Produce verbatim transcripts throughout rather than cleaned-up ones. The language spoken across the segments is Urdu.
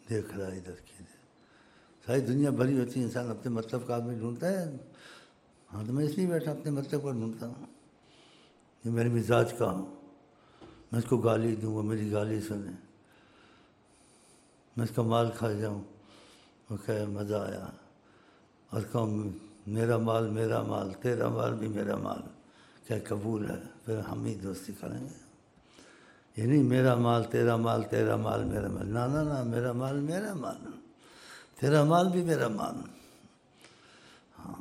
دیکھ رہا ہے ادھر کی ادھر. ساری دنیا بھری ہوتی ہے، انسان اپنے مطلب کا آدمی ڈھونڈتا ہے. ہاں تو میں اس لیے بیٹھا اپنے مطلب کو ڈھونڈتا ہوں. یہ میرے مزاج کا ہوں، میں اس کو گالی دوں وہ میری گالی سنے، میں اس کا مال کھا جاؤں وہ کہے مزہ آیا، اور کہوں میرا مال میرا مال، تیرا مال بھی میرا مال، کیا قبول ہے؟ پھر ہم ہی دوستی کریں گے. یہ نہیں میرا مال تیرا مال، تیرا مال میرا مال، نہ نہ نہ، میرا مال میرا مال، تیرا مال بھی میرا مال. ہاں،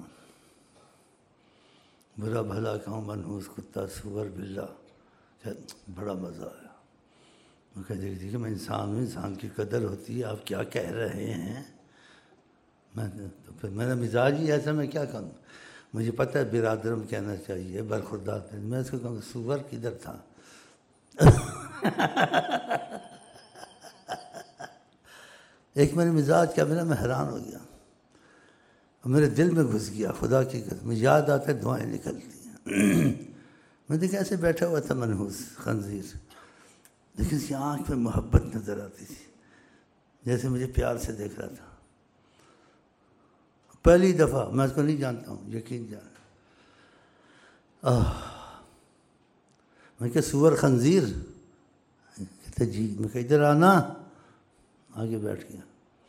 برا بھلا کہوں منحوس کتا سور بلا، بڑا مزہ آیا. میں کہہ دیکھ دیکھیے میں انسان ہوں، انسان کی قدر ہوتی ہے، آپ کیا کہہ رہے ہیں؟ میں تو پھر میرا مزاج ہی ایسا، میں کیا کروں؟ مجھے پتہ ہے برادرم کہنا چاہیے، برخوردار، میں اس کو کہوں گا سور کدھر تھا. ایک میرے مزاج کیا میرا، میں حیران ہو گیا، میرے دل میں گھس گیا. خدا کی قسم مجھے یاد آتا ہے دعائیں نکلتی ہیں. میں دیکھا ایسے بیٹھا ہوا تھا منحوس خنزیر، لیکن اس کی آنکھ میں محبت نظر آتی تھی، جیسے مجھے پیار سے دیکھ رہا تھا. پہلی دفعہ، میں اس کو نہیں جانتا ہوں، یقین جان. میں کہ سور خنزیر؟ کہتے جی. میں کہ ادھر آنا. آگے بیٹھ گیا.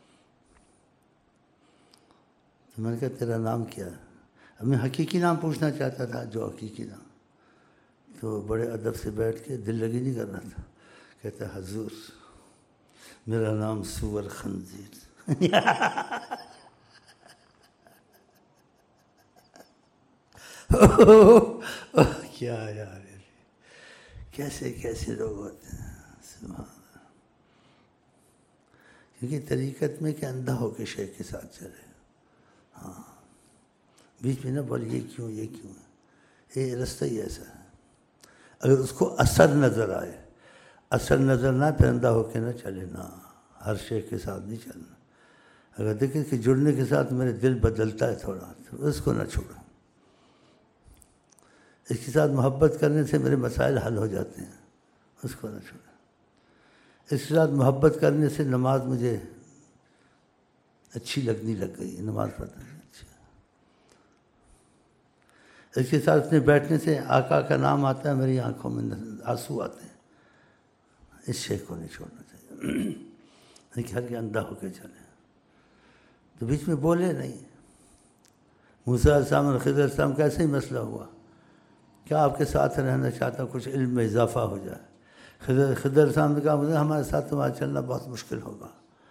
تو میں نے کہا تیرا نام کیا ہے؟ اب میں حقیقی نام پوچھنا چاہتا تھا، جو حقیقی نام. تو بڑے ادب سے بیٹھ کے دل لگی نہیں کر رہا تھا. کہتا حضور میرا نام سور خنزیر. کیا یار، کیسے کیسے لوگ ہوتے ہیں، سبحان اللہ. کیونکہ طریقت میں کہ اندھا ہو کے شیخ کے ساتھ چلے. ہاں، بیچ میں نہ بول یہ کیوں یہ کیوں ہے، یہ رستہ ہی ایسا ہے. اگر اس کو اثر نظر آئے، اثر نظر نہ پھر اندھا ہو کے نہ چلے. نہ، ہر شیخ کے ساتھ نہیں چلنا. اگر دیکھیں کہ جڑنے کے ساتھ میرے دل بدلتا ہے تھوڑا، تو اس کو نہ چھوڑا. اس کے ساتھ محبت کرنے سے میرے مسائل حل ہو جاتے ہیں، اس کو نہ چھوڑا. اس کے ساتھ محبت کرنے سے نماز مجھے اچھی لگنی لگ گئی، نماز پڑھنا اچھا. اس کے ساتھ اپنے بیٹھنے سے آقا کا نام آتا ہے، میری آنکھوں میں آنسو آتے ہیں. اس شیخ کو نہیں چھوڑنا چاہیے. لیکن ہر کے اندھا ہو کے چلے. تو بیچ میں بولے نہیں. موسیٰ علیہ السلام اور خضر علیہ السلام کا ایسا ہی مسئلہ ہوا. کیا آپ کے ساتھ رہنا چاہتا ہوں، کچھ علم میں اضافہ ہو جائے. خضر خضر علیہ السلام نے کہا مجھے ہمارے ساتھ تمہارا چلنا بہت مشکل ہوگا،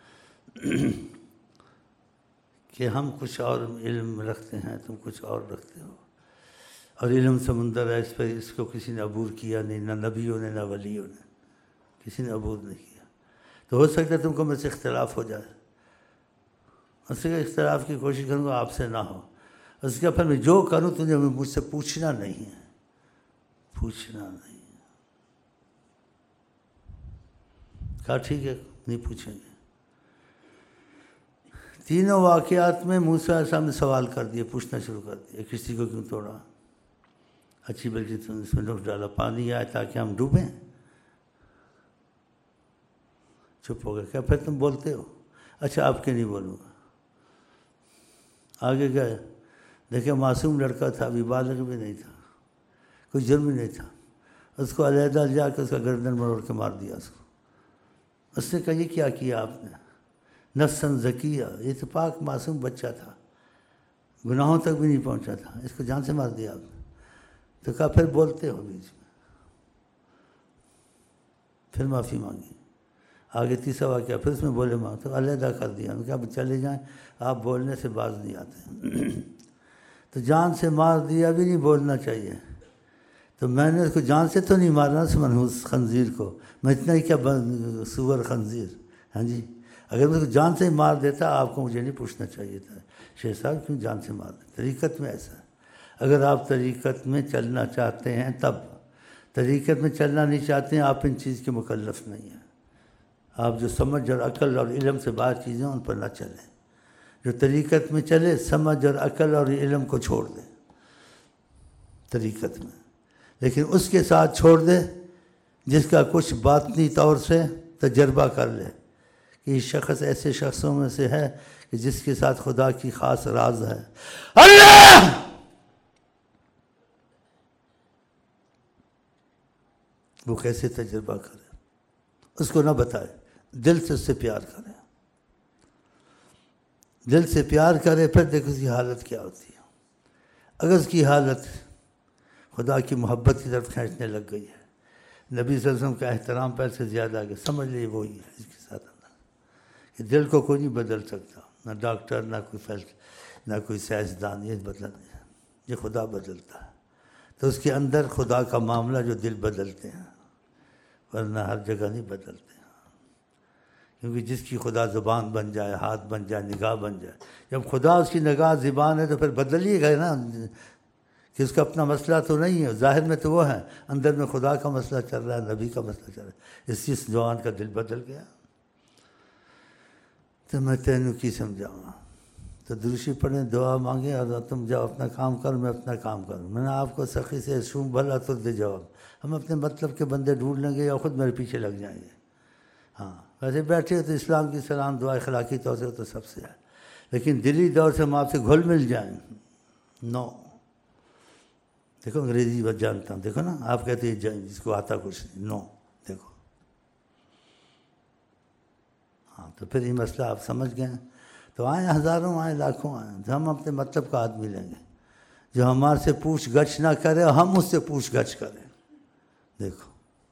کہ ہم کچھ اور علم رکھتے ہیں، تم کچھ اور رکھتے ہو، اور علم سمندر ہے، اس پہ اس کو کسی نے عبور کیا نہیں، نہ نبیوں نے نہ ولیوں نے، کسی نے عبور نہیں کیا. تو ہو سکتا ہے تم کو مجھ سے اختلاف ہو جائے. اس سے اختلاف کی کوشش کروں گا آپ سے نہ ہو. اس کا پھر میں جو کروں تجھے مجھ سے پوچھنا نہیں ہے، پوچھنا نہیں. کہا ٹھیک ہے نہیں پوچھیں گے. تینوں واقعات میں موسیٰ علیہ السلام نے سوال کر دیے، پوچھنا شروع کر دیا. کسی کو کیوں توڑا؟ اچھی بلکہ تم اس میں نقش ڈالا، پانی آئے تاکہ ہم ڈوبیں. چپ ہو گئے. کیا پھر تم بولتے ہو؟ اچھا آپ کے نہیں بولوں گا. آگے گئے، دیکھیں معصوم لڑکا تھا، ابھی بالغ بھی نہیں تھا، کوئی جرم بھی نہیں تھا. اس کو علیحدہ جا کے اس کا گردن مروڑ کے مار دیا. اس کو اس نے کہا یہ کیا کیا آپ نے؟ نفساً زکیہ، یہ تو پاک معصوم بچہ تھا، گناہوں تک بھی نہیں پہنچا تھا، اس کو جان سے مار دیا آپ نے. تو کہا پھر بولتے ہو بیچ میں. پھر معافی مانگی. آگے تیسرا واقعہ پھر اس میں بولے مانگ تو علیحدہ کر دیا. انہوں نے کہا اب چلے جائیں، آپ بولنے سے باز نہیں آتے. تو جان سے مار دیا بھی نہیں بولنا چاہیے. تو میں نے اس کو جان سے تو نہیں مارنا، اس منحوس خنزیر کو. میں اتنا ہی کیا سور خنزیر. ہاں جی، اگر میں اس کو جان سے ہی مار دیتا آپ کو مجھے نہیں پوچھنا چاہیے تھا شیخ صاحب کیوں جان سے مار دیں. طریقت میں ایسا ہے. اگر آپ طریقت میں چلنا چاہتے ہیں تب. طریقت میں چلنا نہیں چاہتے ہیں، آپ ان چیز کے مکلف نہیں ہیں. آپ جو سمجھ اور عقل اور علم سے باہر چیزیں ان پر نہ چلیں. جو طریقت میں چلے سمجھ اور عقل اور علم کو چھوڑ دیں طریقت میں، لیکن اس کے ساتھ چھوڑ دے جس کا کچھ باطنی طور سے تجربہ کر لے کہ یہ شخص ایسے شخصوں میں سے ہے کہ جس کے ساتھ خدا کی خاص راز ہے. اللہ وہ کیسے تجربہ کرے، اس کو نہ بتائے، دل سے اس سے پیار کرے، دل سے پیار کرے. پھر دیکھو اس کی حالت کیا ہوتی ہے. اگر اس کی حالت خدا کی محبت کی طرف کھینچنے لگ گئی ہے، نبی صلی اللہ علیہ وسلم کا احترام پہلے سے زیادہ آ گیا، سمجھ لیے وہی ہے اس کے ساتھ اللہ. کہ دل کو کوئی نہیں بدل سکتا، نہ ڈاکٹر، نہ کوئی فیلس، نہ کوئی سائنسدان، یہ بدل نہیں، یہ خدا بدلتا ہے. تو اس کے اندر خدا کا معاملہ جو دل بدلتے ہیں، ورنہ ہر جگہ نہیں بدلتے. کیونکہ جس کی خدا زبان بن جائے، ہاتھ بن جائے، نگاہ بن جائے، جب خدا اس کی نگاہ زبان ہے تو پھر بدلیے گا نا. کہ اس کا اپنا مسئلہ تو نہیں ہے، ظاہر میں تو وہ ہے، اندر میں خدا کا مسئلہ چل رہا ہے، نبی کا مسئلہ چل رہا ہے. اس چیز جوان کا دل بدل گیا. تو میں تینوں کی سمجھاؤں. تو دروشی پڑھیں، دعا مانگیں، اور تم جاؤ اپنا کام کر، میں اپنا کام کروں. میں نے آپ کو سخی سے شوم بھلا تو دے جواب. ہم اپنے مطلب کے بندے ڈھونڈ لیں گے یا خود میرے پیچھے لگ جائیں گے. ہاں ویسے بیٹھے تو اسلام کی سلام دعا اخلاقی طور سے تو سب سے ہے، لیکن دلی دور سے ہم آپ سے گھل مل جائیں، نو. دیکھو انگریزی بات جانتا ہوں، دیکھو نا، آپ کہتے ہیں جس کو آتا کچھ نہیں، نو. دیکھو ہاں، تو پھر یہ مسئلہ آپ سمجھ گئے. تو آئیں ہزاروں، آئیں لاکھوں، آئیں، ہم اپنے مطلب کا آدمی لیں گے جو ہمارے سے پوچھ گچھ نہ کرے اور ہم اس سے پوچھ گچھ کریں. دیکھو،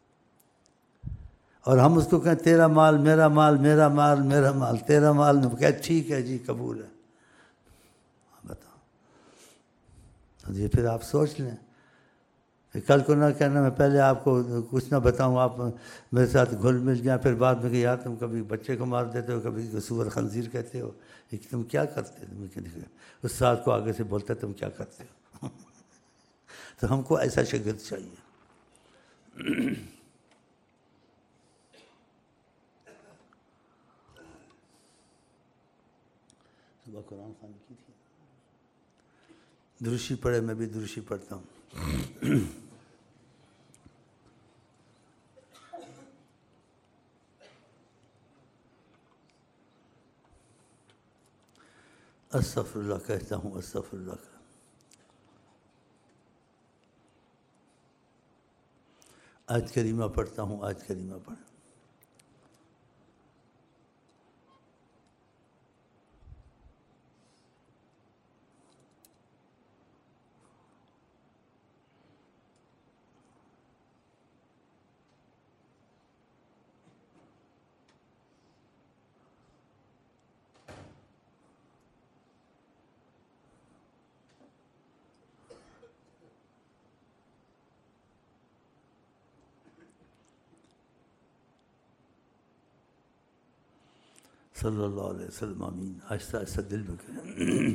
اور ہم اس کو کہیں تیرا مال میرا مال، میرا مال میرا مال، تیرا مال میں کہے ٹھیک ہے جی قبول ہے. بتاؤ. تو یہ پھر آپ سوچ لیں. کل کو نہ کہنا میں پہلے آپ کو کچھ نہ بتاؤں، آپ میرے ساتھ گھل مل جائیں، پھر بعد میں کہ یار تم کبھی بچے کو مار دیتے ہو، کبھی سور خنزیر کہتے ہو، کہ تم کیا کرتے ہو. اس ساتھ کو آگے سے بولتا تم کیا کرتے ہو. تو ہم کو ایسا شاگرد چاہیے. صبح قرآن خوانی کی تھی، دروشی پڑھے، میں بھی دروشی پڑھتا ہوں. استغفر اللہ کہتا ہوں، استغفر اللہ کا. آیت کریمہ پڑھتا ہوں، آیت کریمہ پڑھ. صلی اللہ علیہ وسلم. آمین. آہستہ آہستہ دل میں کہیں.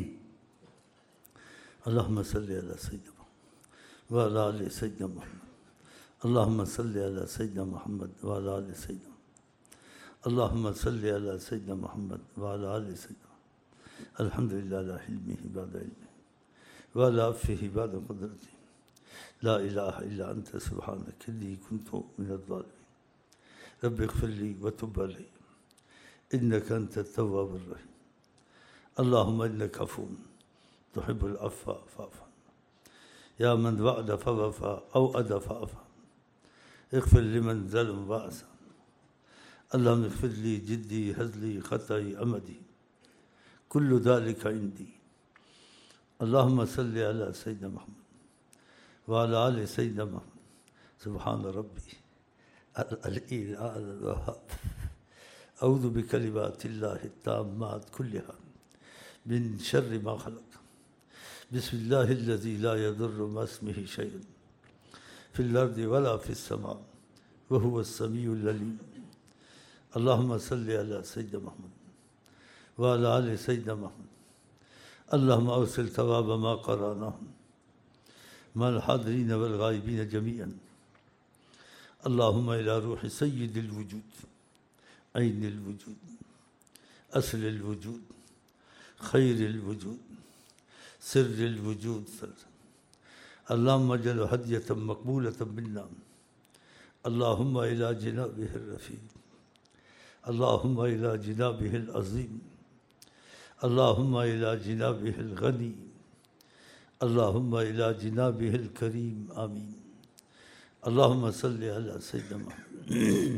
اللہم صلی علی سیدنا محمد وعلی آل سیدنا محمد. اللہم صلی علی سیدنا محمد وعلی آل سیدنا محمد. اللہم صلی علی سیدنا محمد وعلی آل سیدنا محمد. الحمدللہ علی حلمہ بعد علمہ وعلی عفوہ بعد قدرتہ. لا الہ الا انت سبحانک انی کنت من الظالمین. رب اغفر لی وتب علی انک انت التواب الرحیم. اللہم انک عفو تحب العفو فاعف عنا یا من وعد فوفى اوعد فاعف عنا اغفر لمن ظلم وعصى. اللہم اغفر لی جدی ہزلی خطائی عمدی کل ذلک عندی. اللہم صلی علی سیدنا محمد وعلی آل سیدنا محمد. سبحان ربی العلی الاعلی الوہاب. اعوذ بکلمات اللہ التامات کلہا من شر ما خلق. بسم اللہ الذی لا یضر مع اسمہ شیء فی الارض ولا فی السماء وہو السمیع العلیم. اللہم صلی علی سیدنا محمد وعلی آل سیدنا محمد. اللہم اوصل ثواب ما قرأناه مع الحاضرین والغائبین جميعا. اللہم الی روح سید الوجود، عین الوجود، اصل الوجود، خیر الوجود، سر الوجود. اللہم اجعل ہدیۃ مقبولۃ منا. اللہم الی جنابہ الرفیع. اللهم إلى جنابه العظيم، اللهم إلى جنابه الغني، اللهم إلى جنابه الكريم، آمين. اللهم صل على سيدنا محمد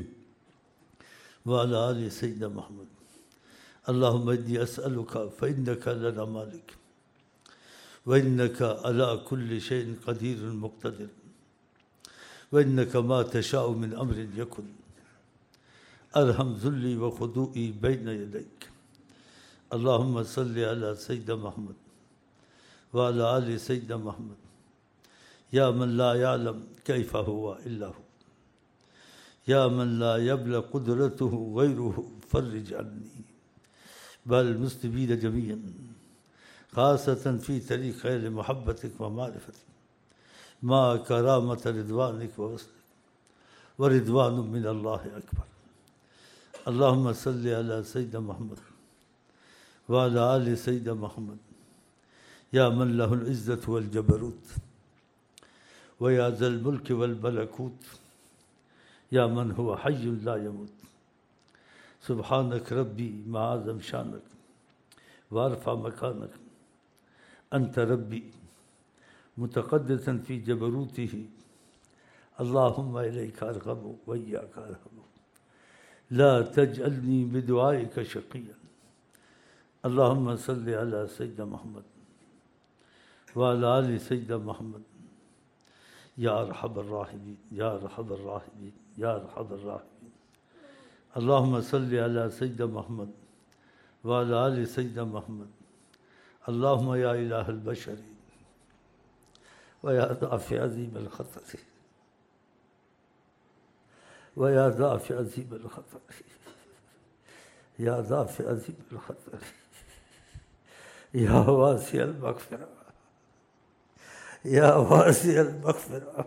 وعلى آل سيدنا محمد. اللهم إني أسألك فإنك لنا مالك وإنك على كل شيء قدير مقتدر وإنك ما تشاء من أمر يكن. أرحم ذلي وخضوعي بين يديك. اللهم صل على سيدنا محمد وعلى آل سيدنا محمد. يا من لا يعلم كيف هو إلا هو، يا من لا يبلغ قدرته غيره، فرج عني بل المسلمين جميعا، خاصة في طريق خير محبتك ومعرفتك مع كرامة رضوانك ووصلك، ورضوان من الله أكبر. اللهم صل على سيدنا محمد وعلى آل سيدنا محمد. يا من له العزة والجبروت ويا ذا الملك والملكوت، يا من هو حي لا يموت. سبحانك ربي معاذ شانك وارفع مكانك. أنت ربي متقدسا في جبروته. اللهم إليك أرغب وإياك أرهب. لا تجعلني بدعائك شقيا. اللهم صل على سيدنا محمد وعلى آل سيدنا محمد. يا أرحم الراحمين، يا أرحم الراحمين، يا أرحم الراحمين. اللهم صل على سيدنا محمد وعلى آل سيدنا محمد. اللهم يا إله البشر ويا ضعف عظيم الخطر ويا ضعف عظيم الخطر يا ضعف عظيم الخطر يا واسع المغفرة، يا واسع المغفرة،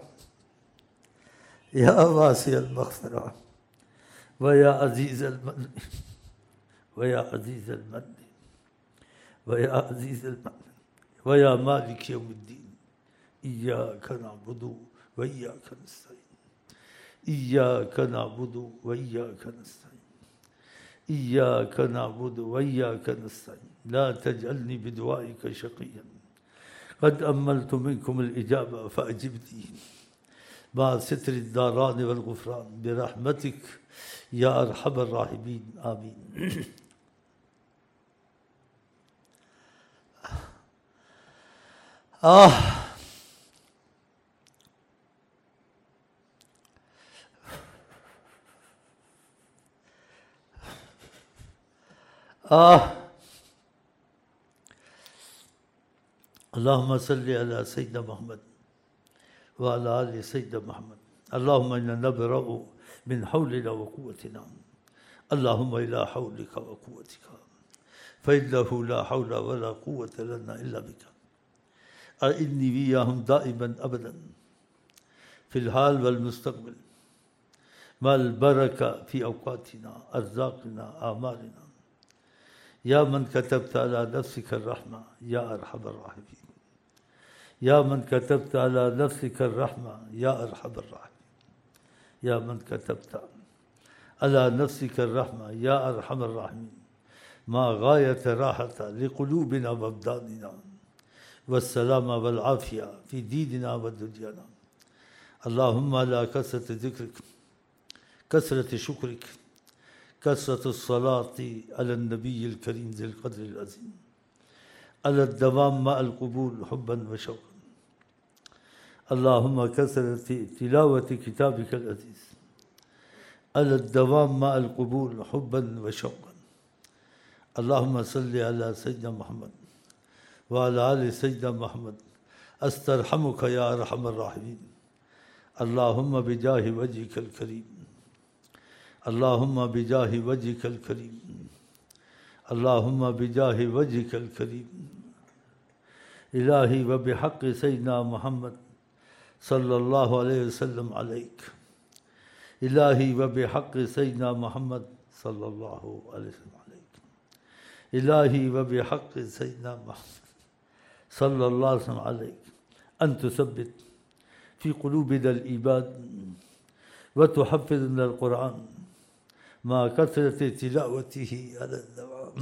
يا واسع المغفرة، ويا عزيز المن ويا عزيز المن ويا عزيز المن ويا مالك يوم الدين. إياك نعبد وإياك نستعين، إياك نعبد وإياك نستعين، إياك نعبد وإياك نستعين. لا تجعلني بدعائك شقيا. قد أملت منكم الإجابة فأجبني مع ستر الداران والغفران برحمتك يا أرحم الراحمين، آمين. آه آه اللهم صل على سيدنا محمد وعلى آل سيدنا محمد. اللهم إنا نبرأ من حولنا وقوتنا، اللهم إلى حولك وقوتك، فإنه لا حول ولا قوة لنا إلا بك. أعني وياهم دائما أبدا في الحال والمستقبل مع البركة في أوقاتنا، أرزاقنا، أعمالنا. يا من كتبت على نفسك الرحمة يا أرحم الراحمين، يا من كتبت على نفسك الرحمة يا أرحم الراحمين، يا من كتبت على نفسك الرحمة يا أرحم الراحمين. ما غاية راحة لقلوبنا وأبداننا والسلامة والعافية في ديننا ودنيانا. اللهم على كثرة ذكرك، كثرة شكرك، كثرة الصلاة على النبي الكريم ذي القدر العظيم، على الدوام مع القبول حبا وشوقا. اللهم كثرة تلاوة كتابك العزيز، على الدوام مع القبول حبا وشوقا. اللهم صل على سيدنا محمد وعلى آل سيدنا محمد. أسترحمك يا أرحم الراحمين. اللهم بجاه وجهك الكريم، اللهم بجاه وجهك الكريم، اللهم بجاه وجهك الكريم. إلهي وبحق سيدنا محمد صلى الله عليه وسلم عليك. إلهي وبحق سيدنا محمد صلى الله عليه وسلم عليك. إلهي وبحق سيدنا محمد صلى الله عليه وسلم عليك أن تثبت في قلوبنا الإيمان وتحفظنا القرآن مع كثرة تلاوته على الدوام.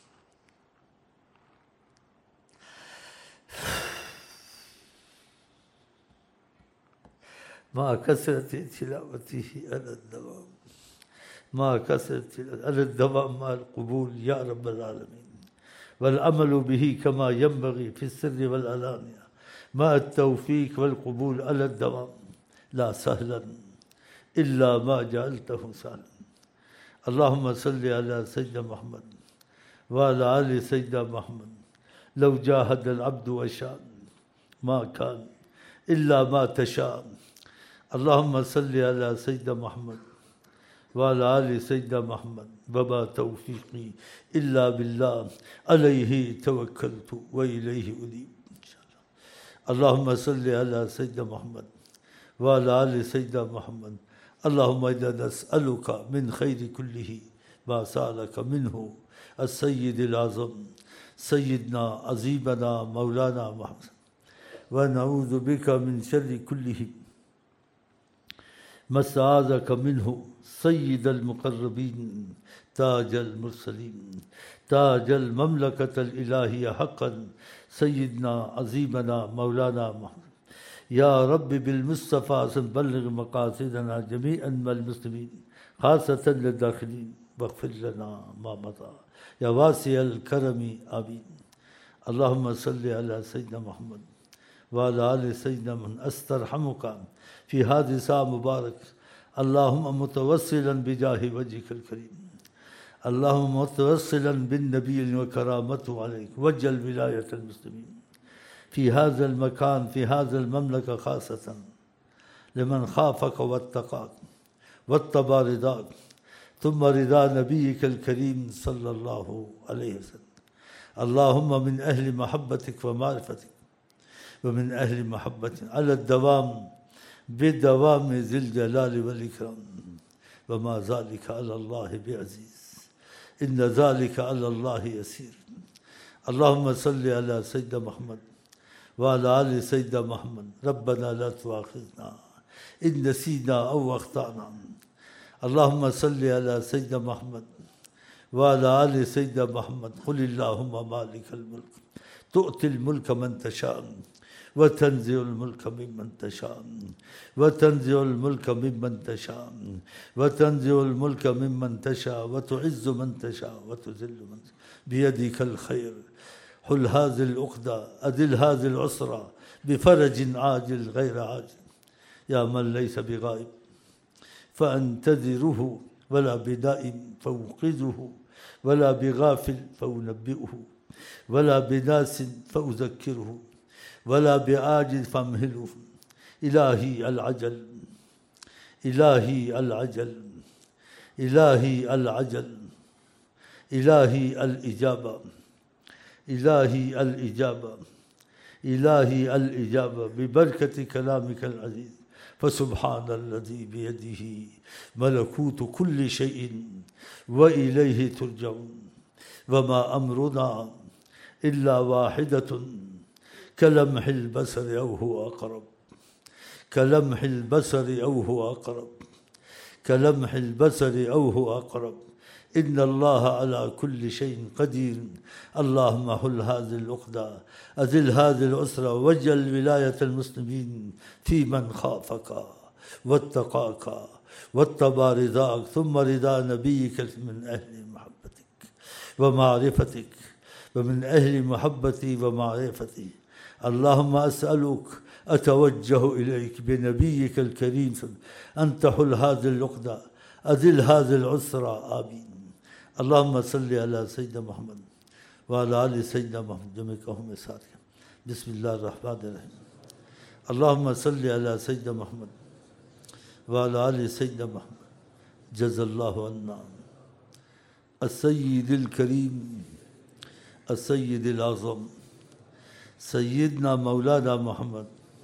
مع كثرة تلاوته على الدوام مع كثرة على الدوام مع القبول يا رب العالمين، والعمل به كما ينبغي في السر والعلانية مع التوفيق والقبول على الدوام. لا سهلا إلا ما جعلته سهلا. اللهم صل على سيدنا محمد وعلى آل سيدنا محمد. لو جاهد العبد وشاء ما كان إلا ما تشاء. اللهم صل على سيدنا محمد وعلى آل سيدنا محمد. وما توفيقي إلا بالله عليه توكلت وإليه أنيب إن شاء الله. اللهم صل على سيدنا محمد وعلى آل سيدنا محمد. اللهم إنا نسألك من خير كله ما سألك منه السيد الأعظم سيدنا عظيمنا مولانا محمد، ونعوذ بك من شر كله ما استعاذك منه سيد المقربين تاج المرسلين تاج المملكة الإلهية حقا سيدنا عظيمنا مولانا محمد. يا رب بالمصطفى بلغ مقاصدنا جميعا مع المسلمين خاصة للداخلين، واغفر لنا ما مضى يا واسع الكرم آمين. اللهم صل على سيدنا محمد وعلى آل سيدنا من. أسترحمك في هذه الساعة مبارك اللهم متوسلا بجاه وجهك الكريم، اللهم متوسلا بالنبي وكرامته عليك، وجل ولاية المسلمين في هذا المكان في هذا المملكة خاصة لمن خافك واتقاك واتبع رضاك ثم رضا نبيك الكريم صلى الله عليه وسلم. اللهم من أهل محبتك ومعرفتك ومن أهل محبتك على الدوام بدوام ذي الجلال والإكرام، وما ذلك على الله بعزيز، إن ذلك على الله يسير. اللهم صل على سيدنا محمد وعلى آل سيدنا محمد. ربنا لا تؤاخذنا إن نسينا أو أخطأنا. اللهم صل على سيدنا محمد وعلى آل سيدنا محمد. قل اللهم مالك الملك تؤتي الملك من تشاء وتنزع الملك ممن تشاء وتنزع الملك ممن تشاء وتنزع الملك ممن تشاء وتعز من تشاء وتذل من تشاء بيدك الخير. حل هذه العقدة أدل هذه العسرة بفرج عاجل غير عاجل. يا من ليس بغائب فأنتظره ولا بدائم فأوقظه ولا بغافل فأنبئه ولا بناس فأذكره ولا بعاجز فامهله. إلهي العجل إلهي العجل إلهي العجل إلهي الإجابة إلهي الإجابة إلهي الإجابة ببركة كلامك العزيز. فسبحان الذي بيده ملكوت كل شيء وإليه ترجعون. وما أمرنا إلا واحدة كلمح البصر أو هو أقرب كلمح البصر أو هو أقرب كلمح البصر أو هو أقرب. إن الله على كل شيء قدير. اللهم حل هذه العقدة أزل هذه الأسرة وجل ولاية المسلمين في من خافك واتقاك واتبع رضاك ثم رضا نبيك من أهل محبتك ومعرفتك ومن أهل محبتي ومعرفتي. اللهم أسألك أتوجه إليك بنبيك الكريم أن تحل هذه العقدة أزل هذه العسرة آمين. اللهم صل على سيدنا محمد وعلى آل سيدنا محمد جميعهم ساريا. بسم الله الرحمن الرحيم. اللهم صل على سيدنا محمد وعلى آل سيدنا محمد. جزا الله عنا السيد الكريم السيد الأعظم سيدنا مولانا محمد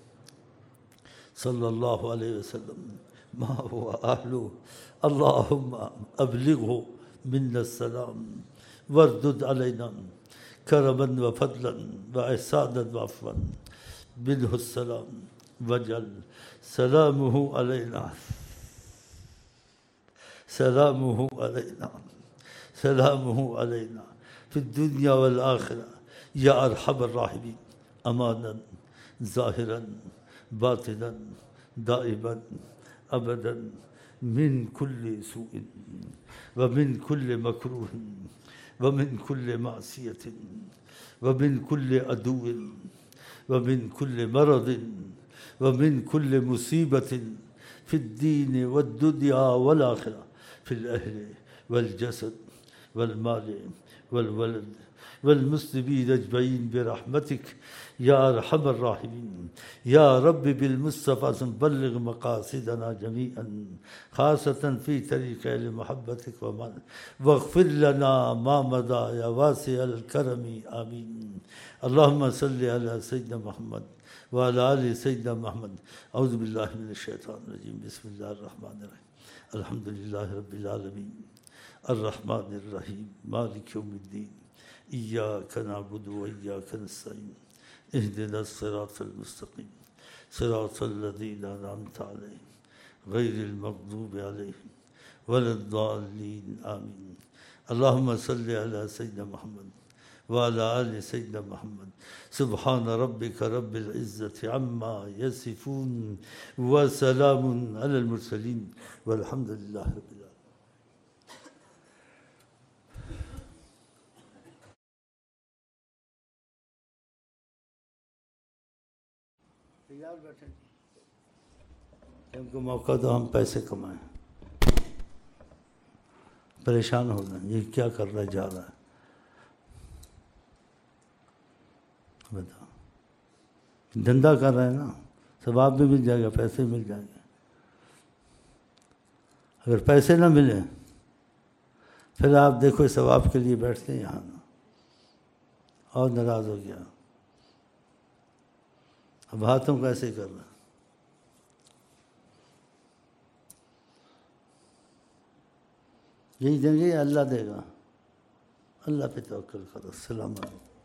صلى الله عليه وسلم ما هو أهله. اللهم أبلغه منا السلام واردد علينا كرما وفضلا وإحسانا وعفوا منه السلام واجعل سلامه علينا سلامه علينا سلامه علينا في الدنيا والآخرة يا أرحم الراحمين أمانا ظاهرا باطنا دائما أبدا من كل سوء ومن كل مكروه ومن كل معصية ومن كل عدو ومن كل مرض ومن كل مصيبة في الدين والدنيا والآخرة في الأهل والجسد والمال والولد والمسلمين أجمعين برحمتك يا أرحم الراحمين يا رب بالمصطفى بلغ مقاصدنا جميعا خاصة في طريق لمحبتك ومن واغفر لنا ما مضى يا واسع الكرم آمين. اللهم صل على سيدنا محمد وعلى آل سيدنا محمد. أعوذ بالله من الشيطان الرجيم. بسم الله الرحمن الرحيم. الحمد لله رب العالمين الرحمن الرحيم مالك يوم الدين إياك نعبد وإياك نستعين اهدنا الصراط المستقيم صراط الذين أنعمت عليهم غير المغضوب عليهم ولا الضالين آمين. اللهم صل على سيدنا محمد وعلى آل سيدنا محمد. سبحان ربك رب العزة عما يصفون وسلام على المرسلين والحمد لله رب العالمين. ہم کو موقع دو ہم پیسے کمائیں. پریشان ہو گئے یہ کیا کر رہا ہے جا رہا ہے. بتاؤ دھندا کر رہے ہیں نا ثواب بھی مل جائے گا پیسے مل جائیں گے. اگر پیسے نہ ملیں پھر آپ دیکھو ثواب کے لیے بیٹھتے ہیں یہاں اور ناراض ہو گیا. اب ہاتھوں کا ایسے کر رہا ہے. یہی دیں گے اللہ دے گا. اللہ پہ توکل کرو. السلام علیکم.